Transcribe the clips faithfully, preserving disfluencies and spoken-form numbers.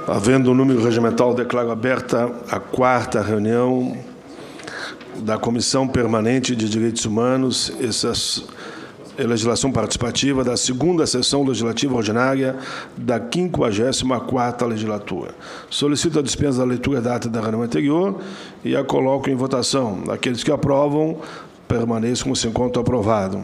Havendo o número regimental, declaro aberta a quarta reunião da Comissão Permanente de Direitos Humanos e Legislação Participativa da segunda sessão legislativa ordinária da quinquagésima quarta legislatura. Solicito a dispensa da leitura da ata da reunião anterior e a coloco em votação. Aqueles que aprovam, permaneçam como se encontra aprovado.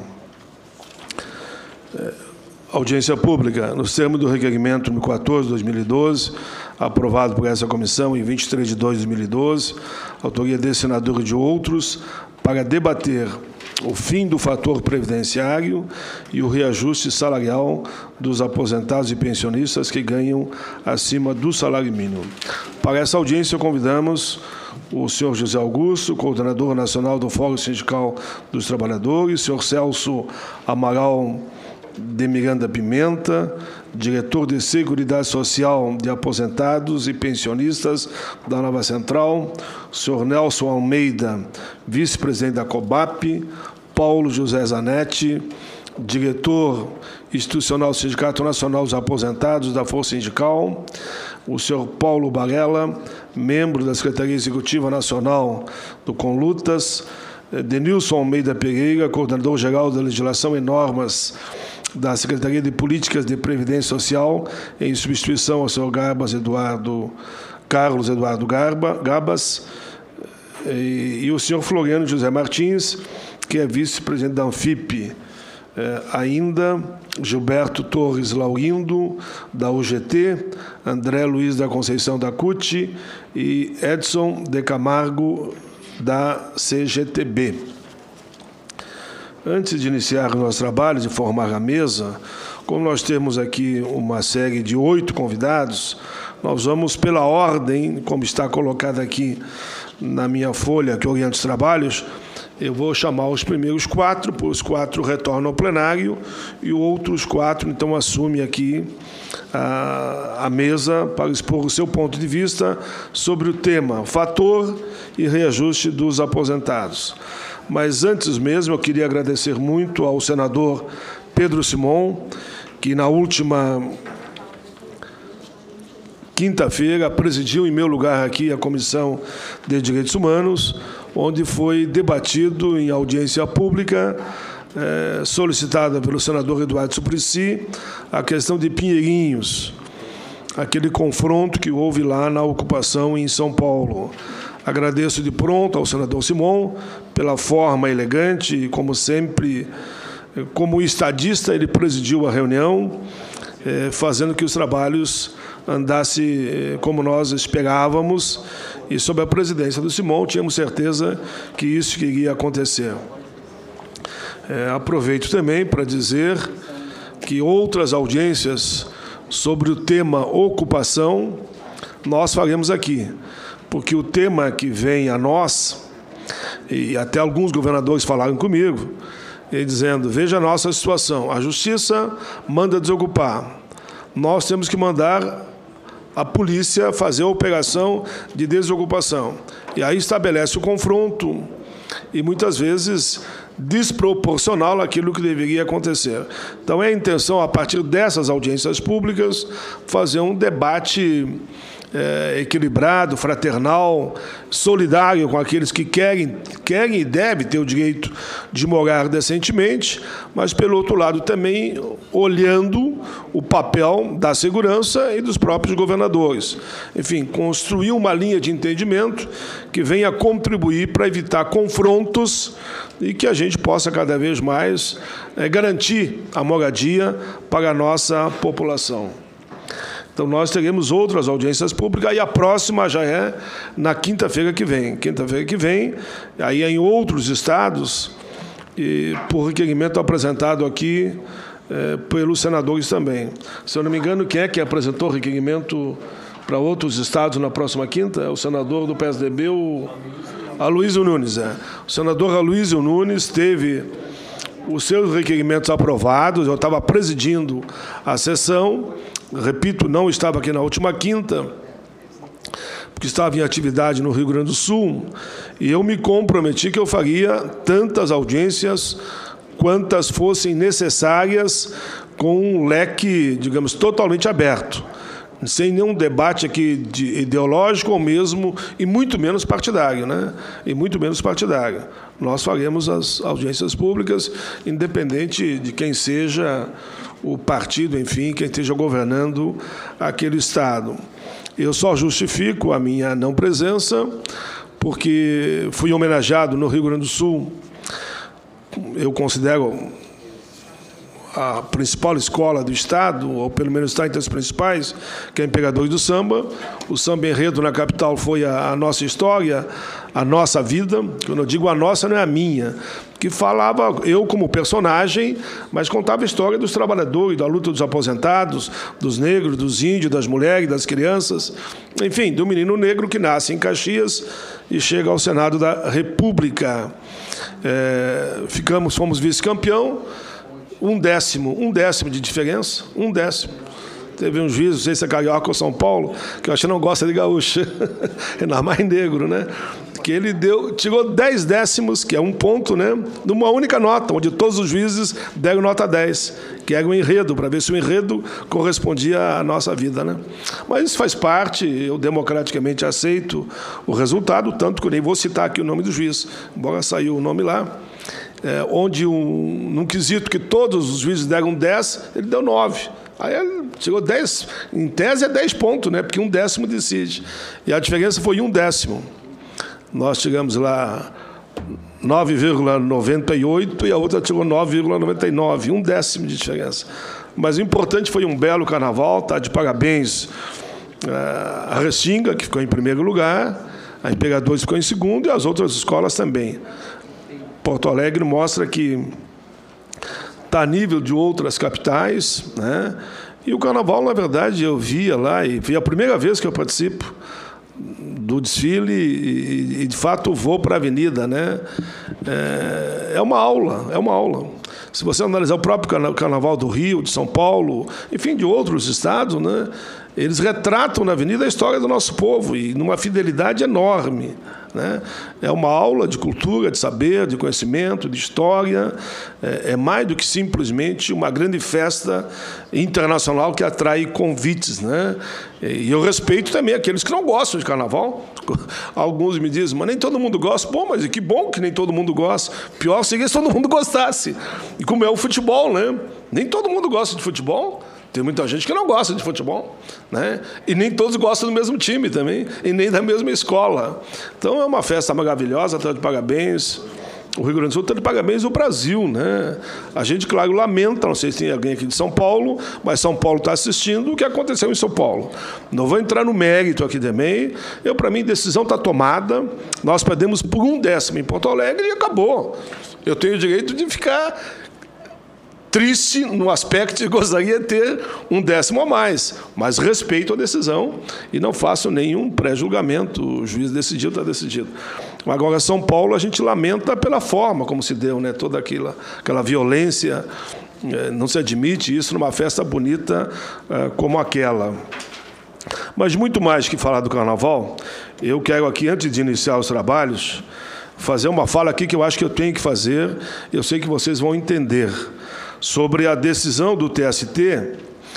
Audiência pública. Nos termos do requerimento número quatorze, dois mil e doze, aprovado por essa comissão em vinte e três de dois de dois mil e doze, autoria desse senador e de outros, para debater o fim do fator previdenciário e o reajuste salarial dos aposentados e pensionistas que ganham acima do salário mínimo. Para essa audiência, convidamos o senhor José Augusto, coordenador nacional do Fórum Sindical dos Trabalhadores, senhor Celso Amaral de Miranda Pimenta, diretor de Seguridade Social de Aposentados e Pensionistas da Nova Central, senhor Nelson Almeida, vice-presidente da COBAP, Paulo José Zanetti, diretor institucional do Sindicato Nacional dos Aposentados da Força Sindical, o senhor Paulo Barella, membro da Secretaria Executiva Nacional do Conlutas, Denilson Almeida Pereira, coordenador-geral da Legislação e Normas da Secretaria de Políticas de Previdência Social, em substituição ao senhor Garbas Eduardo, Carlos Eduardo Garba, Gabas, e, e o senhor Floriano José Martins, que é vice-presidente da Anfip, é, ainda Gilberto Torres Laurindo, da U G T, André Luiz da Conceição da C U T e Edson de Camargo, da C G T B. Antes de iniciar o nosso trabalho, de formar a mesa, como nós temos aqui uma série de oito convidados, nós vamos pela ordem, como está colocado aqui na minha folha que orienta os trabalhos, eu vou chamar os primeiros quatro, os quatro retornam ao plenário e os outros quatro, então, assumem aqui a, a mesa para expor o seu ponto de vista sobre o tema fator e reajuste dos aposentados. Mas, antes mesmo, eu queria agradecer muito ao senador Pedro Simon, que, na última quinta-feira, presidiu em meu lugar aqui a Comissão de Direitos Humanos, onde foi debatido em audiência pública, eh, solicitada pelo senador Eduardo Suplicy, a questão de Pinheirinhos, aquele confronto que houve lá na ocupação em São Paulo. Agradeço de pronto ao senador Simon pela forma elegante e, como sempre, como estadista, ele presidiu a reunião, eh, fazendo que os trabalhos andassem eh, como nós esperávamos, e, sob a presidência do Simon, tínhamos certeza que isso iria acontecer. Eh, aproveito também para dizer que outras audiências sobre o tema ocupação nós faremos aqui, porque o tema que vem a nós, e até alguns governadores falaram comigo, e dizendo, veja a nossa situação, a Justiça manda desocupar, nós temos que mandar a polícia fazer a operação de desocupação. E aí estabelece o confronto, e muitas vezes desproporcional àquilo que deveria acontecer. Então, é a intenção, a partir dessas audiências públicas, fazer um debate É, equilibrado, fraternal, solidário com aqueles que querem, querem e devem ter o direito de morar decentemente, mas, pelo outro lado, também olhando o papel da segurança e dos próprios governadores. Enfim, construir uma linha de entendimento que venha contribuir para evitar confrontos e que a gente possa, cada vez mais, é, garantir a moradia para a nossa população. Então, nós teremos outras audiências públicas, e a próxima já é na quinta-feira que vem. Quinta-feira que vem, aí é em outros estados, e por requerimento apresentado aqui é, pelos senadores também. Se eu não me engano, quem é que apresentou requerimento para outros estados na próxima quinta? É o senador do P S D B, o Aloysio Nunes. É. O senador Aloysio Nunes teve os seus requerimentos aprovados, eu estava presidindo a sessão, repito, não estava aqui na última quinta, porque estava em atividade no Rio Grande do Sul, e eu me comprometi que eu faria tantas audiências quantas fossem necessárias, com um leque, digamos, totalmente aberto. sem nenhum debate aqui de ideológico ou mesmo, e muito menos partidário, né? E muito menos partidário. Nós faremos as audiências públicas, independente de quem seja o partido, enfim, quem esteja governando aquele Estado. Eu só justifico a minha não presença, porque fui homenageado no Rio Grande do Sul. Eu considero a principal escola do Estado, ou pelo menos está entre as principais, que é Imperadores do Samba. O samba enredo na capital foi a, a nossa história, a nossa vida. Quando eu digo a nossa, não é a minha, que falava eu como personagem, mas contava a história dos trabalhadores, da luta dos aposentados, dos negros, dos índios, das mulheres, das crianças, enfim, do menino negro que nasce em Caxias e chega ao Senado da República. É, ficamos, fomos vice-campeão, um décimo, um décimo de diferença, um décimo. Teve um juiz, não sei se é carioca ou São Paulo, que eu acho que não gosta de gaúcho, é ainda mais negro, né? Que ele deu, tirou dez décimos, que é um ponto, né? Numa única nota, onde todos os juízes deram nota dez, que era um enredo, para ver se o enredo correspondia à nossa vida, né? Mas isso faz parte, eu democraticamente aceito o resultado, tanto que eu nem vou citar aqui o nome do juiz, embora saiu o nome lá. É, onde, um, num quesito que todos os juízes deram dez, ele deu nove. Aí ele chegou dez, em tese é dez pontos, né? Porque um décimo decide. E a diferença foi um décimo. Nós chegamos lá nove vírgula noventa e oito e a outra chegou nove vírgula noventa e nove, um décimo de diferença. Mas o importante foi um belo carnaval, tá? De parabéns a Restinga, que ficou em primeiro lugar, a Imperadores ficou em segundo e as outras escolas também. Porto Alegre mostra que está a nível de outras capitais, né? E o carnaval, na verdade, eu via lá, e foi a primeira vez que eu participo do desfile e, e de fato, vou para a avenida, né? É, é uma aula, é uma aula. Se você analisar o próprio carnaval do Rio, de São Paulo, enfim, de outros estados, né? Eles retratam na avenida a história do nosso povo e numa fidelidade enorme, né? É uma aula de cultura, de saber, de conhecimento, de história. É, é mais do que simplesmente uma grande festa internacional que atrai convites, né? E eu respeito também aqueles que não gostam de carnaval. Alguns me dizem, mas nem todo mundo gosta. Bom, mas que bom que nem todo mundo gosta. Pior seria se todo mundo gostasse. E como é o futebol, né? Nem todo mundo gosta de futebol. Tem muita gente que não gosta de futebol, né? E nem todos gostam do mesmo time também, e nem da mesma escola. Então é uma festa maravilhosa, está de parabéns. O Rio Grande do Sul está de parabéns o Brasil, né? A gente, claro, lamenta, não sei se tem alguém aqui de São Paulo, mas São Paulo está assistindo o que aconteceu em São Paulo. Não vou entrar no mérito aqui também. Eu, para mim, a decisão está tomada. Nós perdemos por um décimo em Porto Alegre e acabou. Eu tenho o direito de ficar triste no aspecto de gostaria de ter um décimo a mais, mas respeito a decisão e não faço nenhum pré-julgamento. O juiz decidiu, está decidido. Agora, São Paulo, a gente lamenta pela forma como se deu, né? Toda aquela, aquela violência. Não se admite isso numa festa bonita como aquela. Mas muito mais que falar do Carnaval, eu quero aqui, antes de iniciar os trabalhos, fazer uma fala aqui que eu acho que eu tenho que fazer, eu sei que vocês vão entender, sobre a decisão do T S T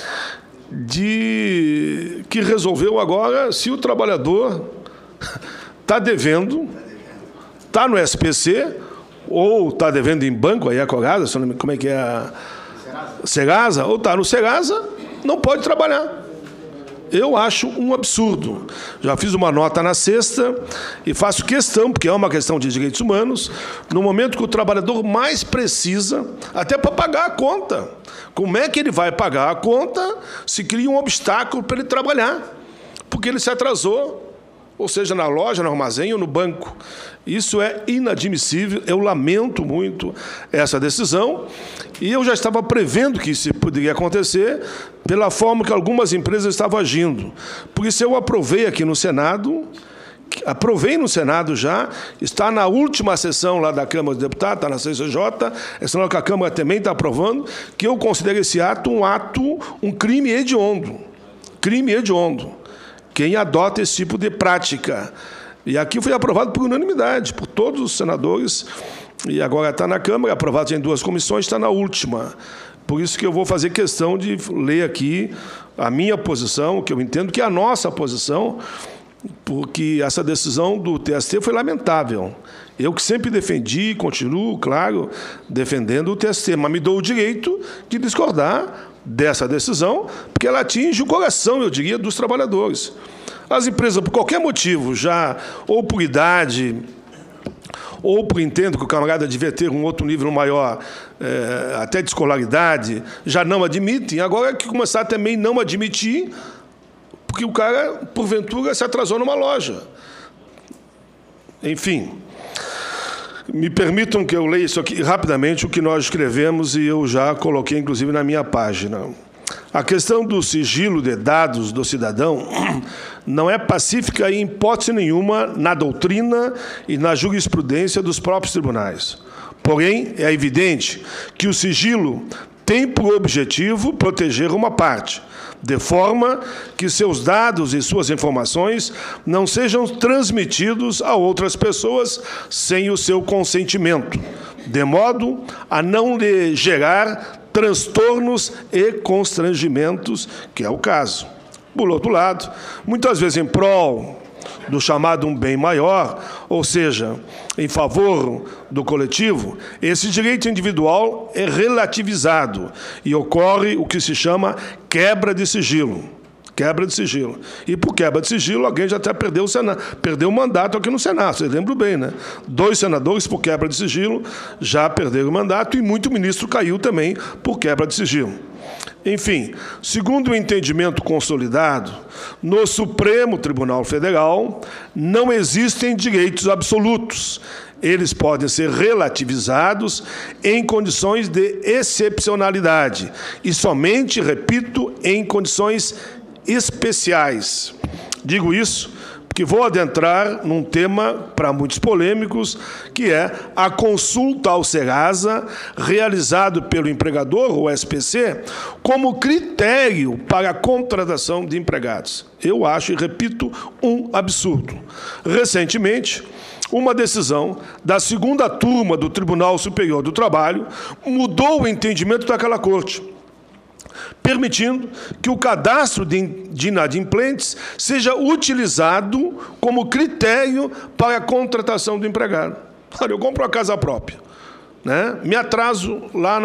de que resolveu agora, se o trabalhador está devendo, está no S P C, ou está devendo em banco, aí é a Corasa, como é que é a Serasa, ou está no Serasa, não pode trabalhar. Eu acho um absurdo. Já fiz uma nota na sexta e faço questão, porque é uma questão de direitos humanos, no momento que o trabalhador mais precisa, até para pagar a conta. Como é que ele vai pagar a conta se cria um obstáculo para ele trabalhar? Porque ele se atrasou, ou seja, na loja, no armazém ou no banco. Isso é inadmissível, eu lamento muito essa decisão, e eu já estava prevendo que isso poderia acontecer pela forma que algumas empresas estavam agindo. Por isso eu aprovei aqui no Senado, aprovei no Senado já, está na última sessão lá da Câmara dos Deputados, está na C C J, é sinal que a Câmara também está aprovando, que eu considero esse ato um ato, um crime hediondo. Crime hediondo. Quem adota esse tipo de prática. E aqui foi aprovado por unanimidade, por todos os senadores, e agora está na Câmara, aprovado em duas comissões, está na última, Por isso que eu vou fazer questão de ler aqui a minha posição, que eu entendo que é a nossa posição, porque essa decisão do T S T foi lamentável. Eu que sempre defendi e continuo, claro, defendendo o T S T, mas me dou o direito de discordar dessa decisão, porque ela atinge o coração, eu diria, dos trabalhadores. As empresas, por qualquer motivo, já ou por idade, ou por entendo que o camarada devia ter um outro nível maior, é, até de escolaridade, já não admitem. Agora é que começar também não admitir, porque o cara, porventura, se atrasou numa loja. Enfim, me permitam que eu leia isso aqui rapidamente, o que nós escrevemos, e eu já coloquei, inclusive, na minha página. A questão do sigilo de dados do cidadão não é pacífica em hipótese nenhuma na doutrina e na jurisprudência dos próprios tribunais. Porém, é evidente que o sigilo tem por objetivo proteger uma parte, de forma que seus dados e suas informações não sejam transmitidos a outras pessoas sem o seu consentimento, de modo a não lhe gerar transtornos e constrangimentos, que é o caso. Por outro lado, muitas vezes em prol do chamado um bem maior, ou seja, em favor do coletivo, esse direito individual é relativizado e ocorre o que se chama quebra de sigilo. Quebra de sigilo. E por quebra de sigilo, alguém já até perdeu o, Senado, perdeu o mandato aqui no Senado, vocês lembram bem, né? Dois senadores, por quebra de sigilo, já perderam o mandato e muito ministro caiu também por quebra de sigilo. Enfim, segundo o entendimento consolidado, no Supremo Tribunal Federal não existem direitos absolutos. Eles podem ser relativizados em condições de excepcionalidade e somente, repito, em condições especiais. Digo isso porque vou adentrar num tema para muitos polêmicos, que é a consulta ao Serasa, realizado pelo empregador, o S P C, como critério para a contratação de empregados. Eu acho, e repito, um absurdo. Recentemente, uma decisão da segunda turma do Tribunal Superior do Trabalho mudou o entendimento daquela corte, permitindo que o cadastro de inadimplentes seja utilizado como critério para a contratação do empregado. Olha, eu compro uma casa própria, né? Me atraso lá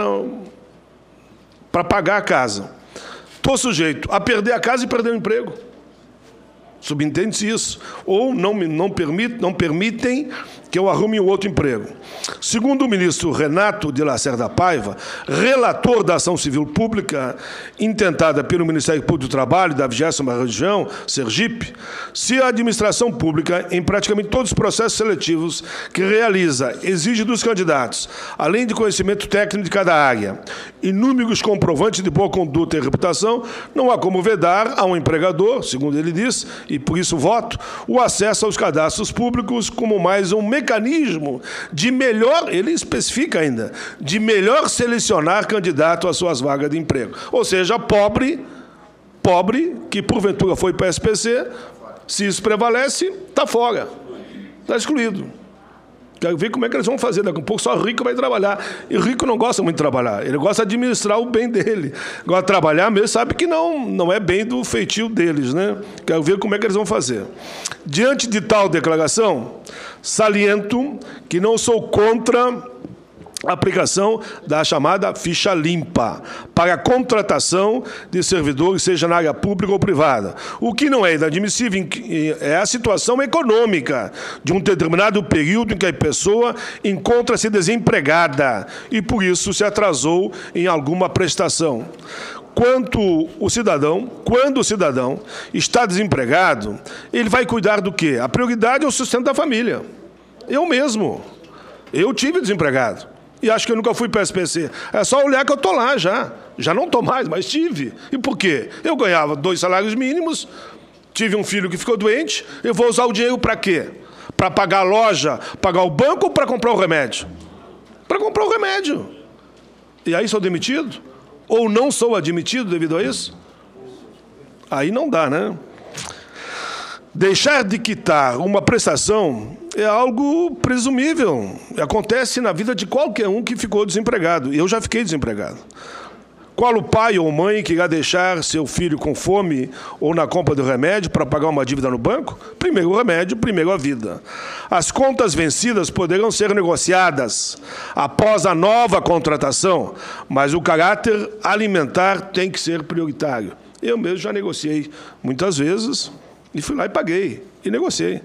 para pagar a casa. Estou sujeito a perder a casa e perder o emprego. Subentende-se isso. Ou não, não, permit, não permitem que eu arrume um outro emprego. Segundo o ministro Renato de Lacerda Paiva, relator da ação civil pública intentada pelo Ministério Público do Trabalho da vigésima região, Sergipe, se a administração pública, em praticamente todos os processos seletivos que realiza, exige dos candidatos, além de conhecimento técnico de cada área, inúmeros comprovantes de boa conduta e reputação, não há como vedar a um empregador, segundo ele diz, e por isso voto, o acesso aos cadastros públicos como mais um mecanismo de melhor, ele especifica ainda, de melhor selecionar candidato às suas vagas de emprego. Ou seja, pobre, pobre, que porventura foi para a S P C, se isso prevalece, está fora, está excluído. Quero ver como é que eles vão fazer. Daqui a pouco só rico vai trabalhar. E o rico não gosta muito de trabalhar. Ele gosta de administrar o bem dele. Agora, trabalhar mesmo sabe que não, não é bem do feitio deles, né? Quero ver como é que eles vão fazer. Diante de tal declaração, saliento que não sou contra a aplicação da chamada ficha limpa para a contratação de servidores, seja na área pública ou privada. O que não é inadmissível é a situação econômica de um determinado período em que a pessoa encontra-se desempregada e, por isso, se atrasou em alguma prestação. Quanto o cidadão, quando o cidadão está desempregado, ele vai cuidar do quê? A prioridade é o sustento da família. Eu mesmo, eu tive desempregado. E acho que eu nunca fui para a S P C. É só olhar que eu estou lá já. Já não estou mais, mas tive. E por quê? Eu ganhava dois salários mínimos, tive um filho que ficou doente, eu vou usar o dinheiro para quê? Para pagar a loja, pagar o banco ou para comprar o remédio? Para comprar o remédio. E aí sou demitido? Ou não sou admitido devido a isso? Aí não dá, né? Deixar de quitar uma prestação é algo presumível. Acontece na vida de qualquer um que ficou desempregado. Eu já fiquei desempregado. Qual o pai ou mãe que irá deixar seu filho com fome ou na compra do remédio para pagar uma dívida no banco? Primeiro o remédio, primeiro a vida. As contas vencidas poderão ser negociadas após a nova contratação, mas o caráter alimentar tem que ser prioritário. Eu mesmo já negociei muitas vezes e fui lá e paguei, e negociei.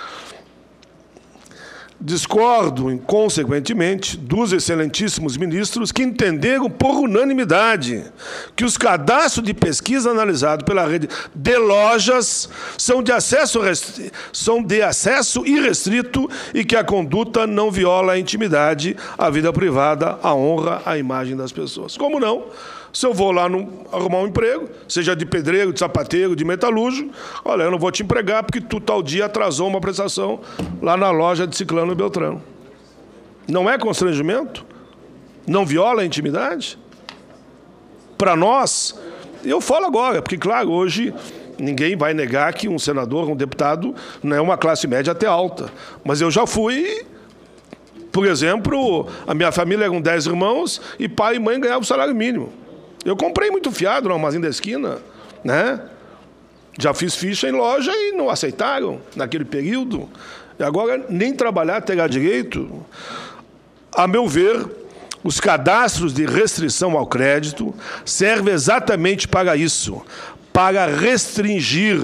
Discordo, consequentemente, dos excelentíssimos ministros que entenderam por unanimidade que os cadastros de pesquisa analisados pela rede de lojas são de acesso, restri... são de acesso irrestrito e que a conduta não viola a intimidade, a vida privada, a honra, a imagem das pessoas. Como não? Se eu vou lá no, arrumar um emprego, seja de pedreiro, de sapateiro, de metalúrgico, olha, eu não vou te empregar porque tu tal dia atrasou uma prestação lá na loja de Ciclano e Beltrano. Não é constrangimento? Não viola a intimidade? Para nós, eu falo agora, porque, claro, hoje ninguém vai negar que um senador, um deputado, não é uma classe média até alta. Mas eu já fui... Por exemplo, a minha família eram dez irmãos e pai e mãe ganhavam o salário mínimo. Eu comprei muito fiado no armazém da esquina, né? Já fiz ficha em loja e não aceitaram naquele período. E agora nem trabalhar terá direito. A meu ver, os cadastros de restrição ao crédito servem exatamente para isso, para restringir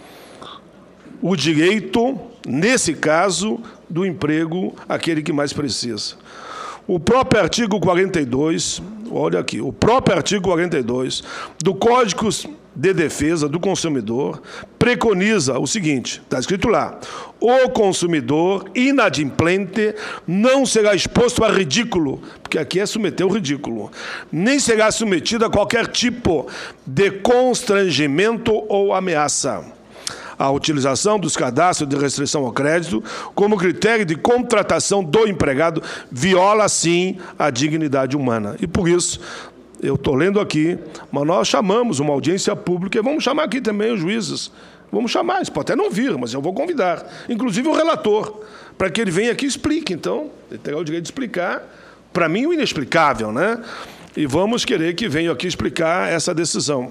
o direito, nesse caso, do emprego àquele que mais precisa. O próprio artigo quarenta e dois, olha aqui, o próprio artigo quarenta e dois do Código de Defesa do Consumidor preconiza o seguinte, está escrito lá, o consumidor inadimplente não será exposto a ridículo, porque aqui é submeter o ridículo, nem será submetido a qualquer tipo de constrangimento ou ameaça. A utilização dos cadastros de restrição ao crédito como critério de contratação do empregado viola, sim, a dignidade humana. E, por isso, eu estou lendo aqui, mas nós chamamos uma audiência pública e vamos chamar aqui também os juízes. Vamos chamar, eles podem até não vir, mas eu vou convidar. Inclusive o relator, para que ele venha aqui e explique. Então, ele terá o direito de explicar, para mim, o inexplicável, né? E vamos querer que venham aqui explicar essa decisão.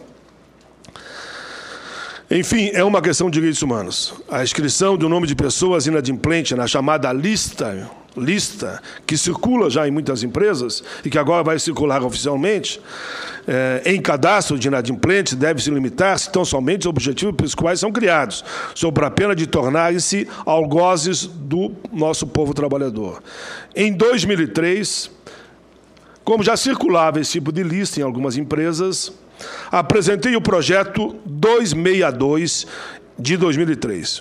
Enfim, é uma questão de direitos humanos. A inscrição do nome de pessoas inadimplentes na chamada lista, lista que circula já em muitas empresas e que agora vai circular oficialmente, é, em cadastro de inadimplentes, deve se limitar-se tão somente aos objetivos pelos quais são criados, sob a pena de tornarem-se algozes do nosso povo trabalhador. Em dois mil e três, como já circulava esse tipo de lista em algumas empresas, apresentei o projeto duzentos e sessenta e dois de dois mil e três,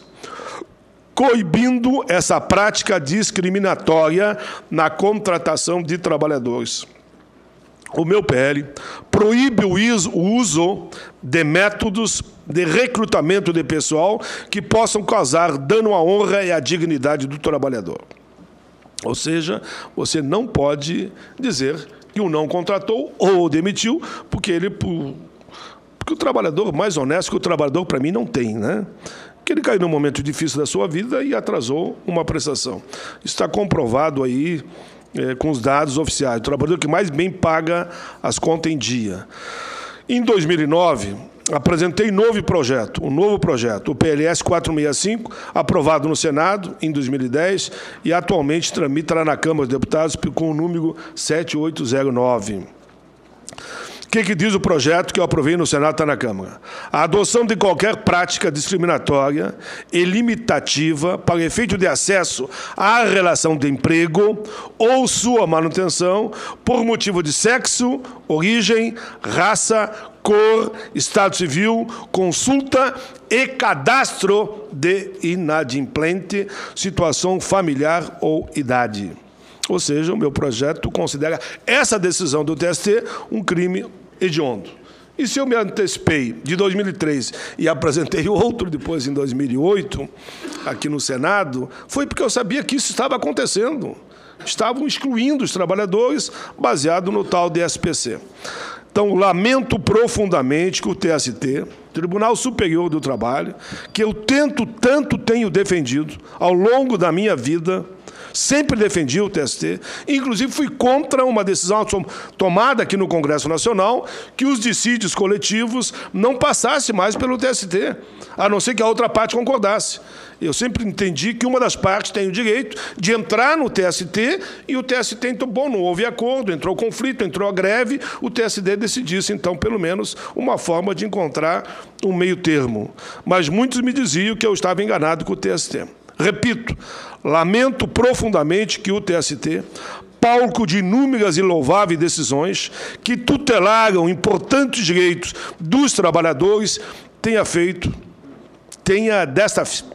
coibindo essa prática discriminatória na contratação de trabalhadores. O meu P L proíbe o uso de métodos de recrutamento de pessoal que possam causar dano à honra e à dignidade do trabalhador. Ou seja, você não pode dizer que o não contratou ou o demitiu, porque ele, porque o trabalhador mais honesto que o trabalhador, para mim, não tem, né? Que ele caiu num momento difícil da sua vida e atrasou uma prestação. Está comprovado aí é, com os dados oficiais. O trabalhador que mais bem paga as contas em dia. Em dois mil e nove, apresentei novo projeto, um novo projeto, o P L S quatrocentos e sessenta e cinco, aprovado no Senado em dois mil e dez e atualmente tramita lá na Câmara dos Deputados com o número sete oito zero nove. O que, que diz o projeto que eu aprovei no Senado, está na Câmara? A adoção de qualquer prática discriminatória e limitativa para efeito de acesso à relação de emprego ou sua manutenção por motivo de sexo, origem, raça, cor, estado civil, consulta e cadastro de inadimplente, situação familiar ou idade. Ou seja, o meu projeto considera essa decisão do T S T um crime hediondo. E se eu me antecipei de dois mil e três e apresentei outro depois em dois mil e oito, aqui no Senado, foi porque eu sabia que isso estava acontecendo. Estavam excluindo os trabalhadores baseado no tal D S P C. Então, lamento profundamente que o T S T, Tribunal Superior do Trabalho, que eu tento, tanto tenho defendido ao longo da minha vida, sempre defendi o T S T, inclusive fui contra uma decisão tomada aqui no Congresso Nacional que os dissídios coletivos não passassem mais pelo T S T, a não ser que a outra parte concordasse. Eu sempre entendi que uma das partes tem o direito de entrar no T S T e o T S T, então, bom, não houve acordo, entrou conflito, entrou a greve, o T S T decidisse, então, pelo menos, uma forma de encontrar um meio termo. Mas muitos me diziam que eu estava enganado com o T S T. Repito, lamento profundamente que o T S T, palco de inúmeras e louváveis decisões que tutelaram importantes direitos dos trabalhadores, tenha feito, tenha desta